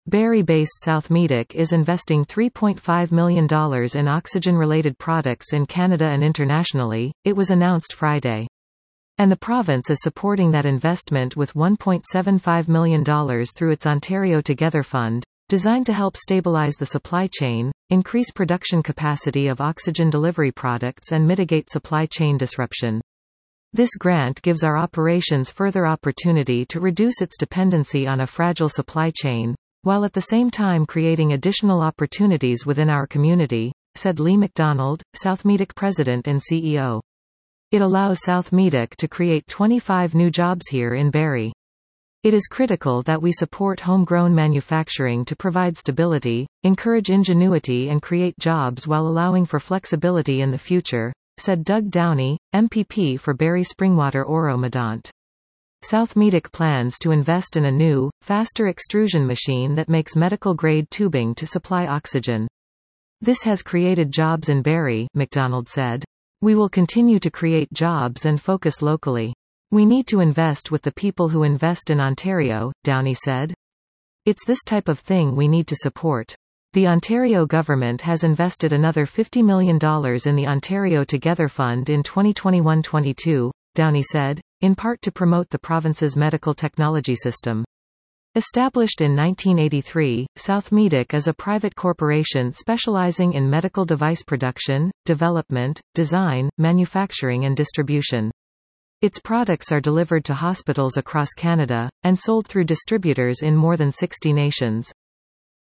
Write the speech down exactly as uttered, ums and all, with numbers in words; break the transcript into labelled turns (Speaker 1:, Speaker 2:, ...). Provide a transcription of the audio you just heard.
Speaker 1: Barrie-based Southmedic is investing three point five million dollars in oxygen-related products in Canada and internationally, it was announced Friday. And the province is supporting that investment with one point seven five million dollars through its Ontario Together Fund, designed to help stabilize the supply chain, increase production capacity of oxygen delivery products and mitigate supply chain disruption. This grant gives our operations further opportunity to reduce its dependency on a fragile supply chain, while at the same time creating additional opportunities within our community, said Lee McDonald, Southmedic president and C E O. It allows Southmedic to create twenty-five new jobs here in Barrie. It is critical that we support homegrown manufacturing to provide stability, encourage ingenuity and create jobs while allowing for flexibility in the future, said Doug Downey, M P P for Barrie Springwater Oro-Medonte. Southmedic plans to invest in a new, faster extrusion machine that makes medical-grade tubing to supply oxygen. This has created jobs in Barrie, McDonald said. We will continue to create jobs and focus locally. We need to invest with the people who invest in Ontario, Downey said. It's this type of thing we need to support. The Ontario government has invested another fifty million dollars in the Ontario Together Fund in twenty twenty-one twenty-two, Downey said, in part to promote the province's medical technology system. Established in nineteen eighty-three, Southmedic is a private corporation specializing in medical device production, development, design, manufacturing and distribution. Its products are delivered to hospitals across Canada, and sold through distributors in more than sixty nations.